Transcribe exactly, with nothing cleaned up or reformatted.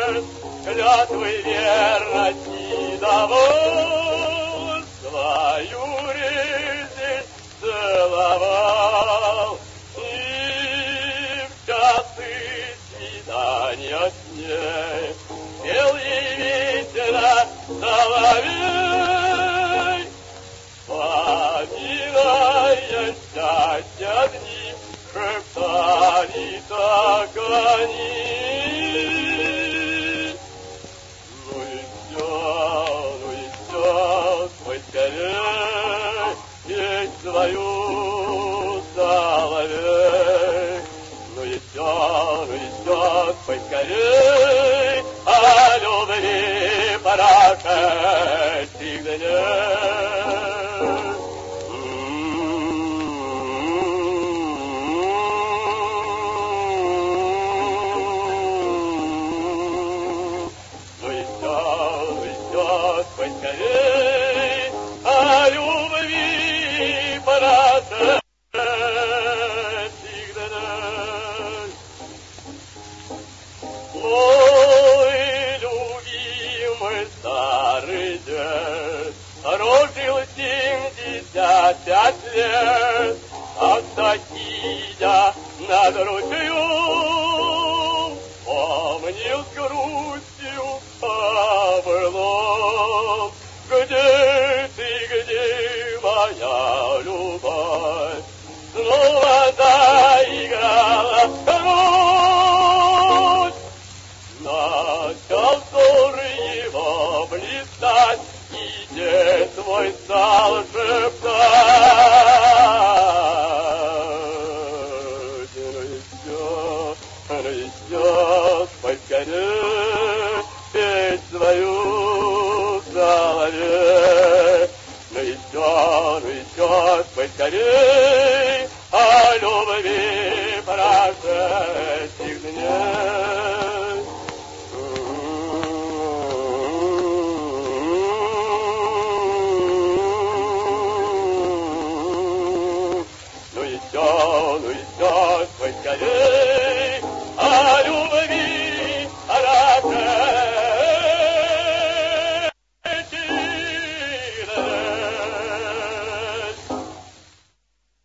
клятвы верности давал, свою жизнь целовал, и в часы свидания с ней пел ей ветер соловей, вспоминая счастья дни, шептали так они. Ну и все, ну и все, спой скорей, петь свою соловей. Ну и все, ну и все, спой скорей, о любви пора этих дней. Скорей, о любви пора всегда. Ой, любимый старый дед, прожил семьдесят пять лет, а сидя над ручьем, помнил с грустью о былом. Где ты, где моя любовь? Снова заиграла кровь. Начал взор его блистать, и дед свой стал шептать. Ну и все, ну и все, спой скорей, петь свою соловей. Ну и все, ну и все, спой скорей, о любви прошедших дней. Ну и все, ну и все, спой скорей.